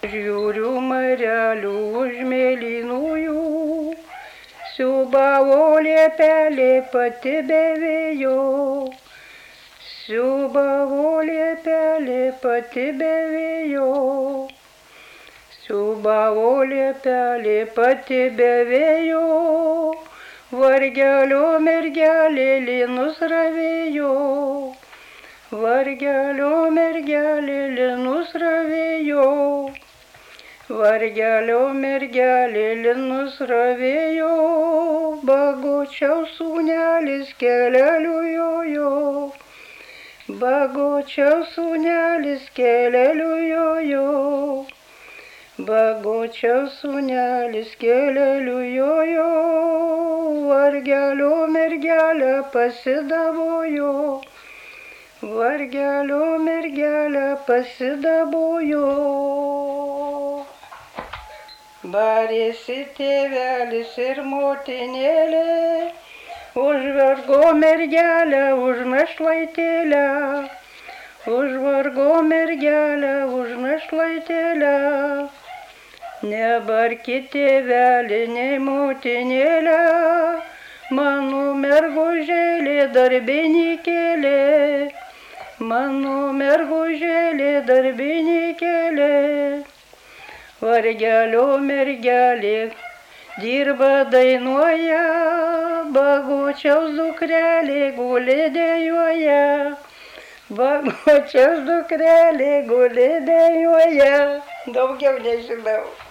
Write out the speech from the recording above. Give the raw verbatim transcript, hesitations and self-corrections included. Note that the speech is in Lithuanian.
Žiūriu marelių už mėlynųjų, siūbavo liepelė pati be vėjo. Siūbavo liepelė pati be vėjo. Siūbavo liepelė pati be vėjo. Vargelio mergelė linus ravėjo. Vargelio mergelė linus ravėjo. Vargelio mergelė linus ravėjo. Bagočiaus sūnelis keleliu jojo. Bagočiaus sūnelis keleliu jojo. Bagočiaus sūnelis keleliu jojo. Vargelio mergelė pasidabojo. Vargelio mergelė pasidabojo. Barėsi tėvelis ir motinėlė, už vargo mergelę, už našlaitėlę. Už vargo mergelę, už našlaitėlę. Nebarki tėvelį, nei motinėlę, mano mergužėlė darbinikėlė. Mano mergužėlė darbinikėlė. Vargelio mergelė dirba dainuoja, bagočiaus dukrelė guli dejuoja. Bagočiaus dukrelė guli dejuoja. Daugiau nežinau.